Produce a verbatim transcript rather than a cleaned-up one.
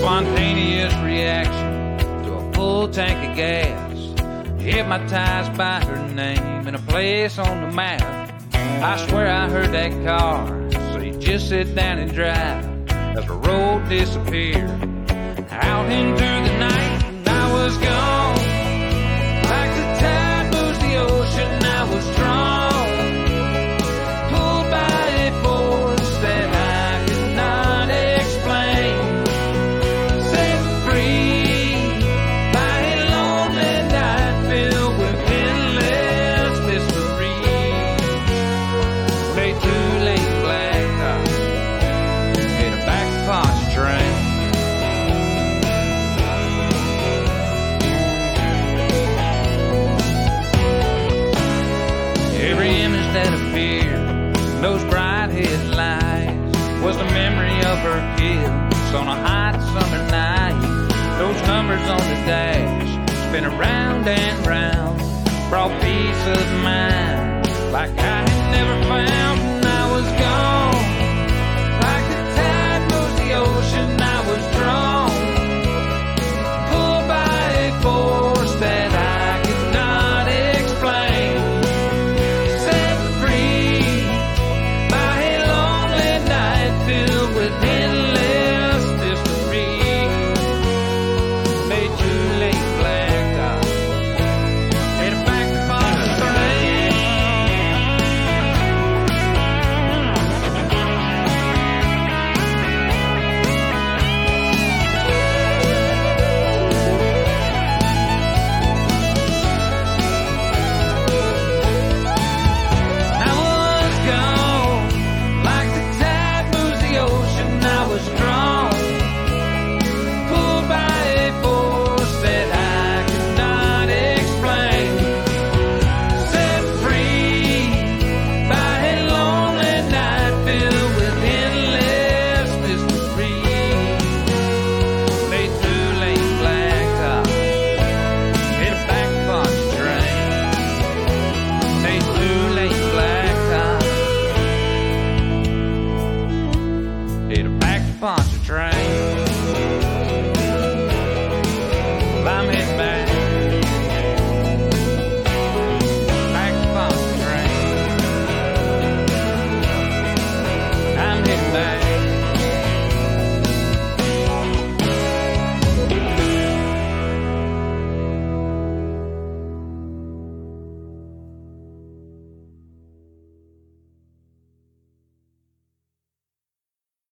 spontaneous reaction to a full tank of gas. Hypnotized by her name and a place on the map. I swear I heard that car say, just sit down and drive, as the road disappeared out into the night. And I was gone, like the tide moves the ocean. I was drawn, pulled by a force that I could not explain, set free by a lonely night filled with endless mystery. Late too late, blacktop, in a back Ponce train. Every image that appeared in those bright headlights was the memory of her kiss on a hot summer night. Those numbers on the dash spin around and round, brought peace of mind like I had never found. And I was gone, like the tide moves the ocean. I was drawn, pulled by a force that I could not explain, set free by a lonely night filled with endless mystery. Late too late, blacktop, headed back to Ponce train. I was gone, like the tide moves the ocean. I was drawn, pulled by a force that I could not explain, set free by a lonely night filled with endless mystery. Late too late, blacktop, headed back to Ponce train. Late too late, blacktop, headed back to Ponce train. Well, I'm heading back